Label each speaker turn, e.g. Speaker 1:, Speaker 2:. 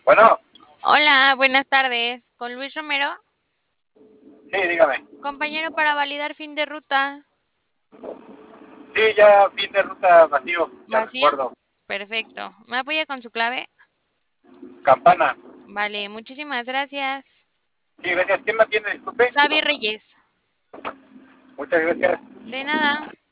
Speaker 1: Bueno,
Speaker 2: Hola, buenas tardes. Con Luis Romero,
Speaker 1: sí, dígame.
Speaker 2: compañero para validar fin de ruta.
Speaker 1: Sí, ya fin de ruta vacío, ya
Speaker 2: ¿Vacío?
Speaker 1: recuerdo.
Speaker 2: Perfecto. ¿Me apoya con su clave?
Speaker 1: Campana.
Speaker 2: Vale, muchísimas gracias.
Speaker 1: Sí, gracias. ¿Quién me atiende? Disculpe.
Speaker 2: Xavi Reyes.
Speaker 1: Muchas gracias.
Speaker 2: De nada.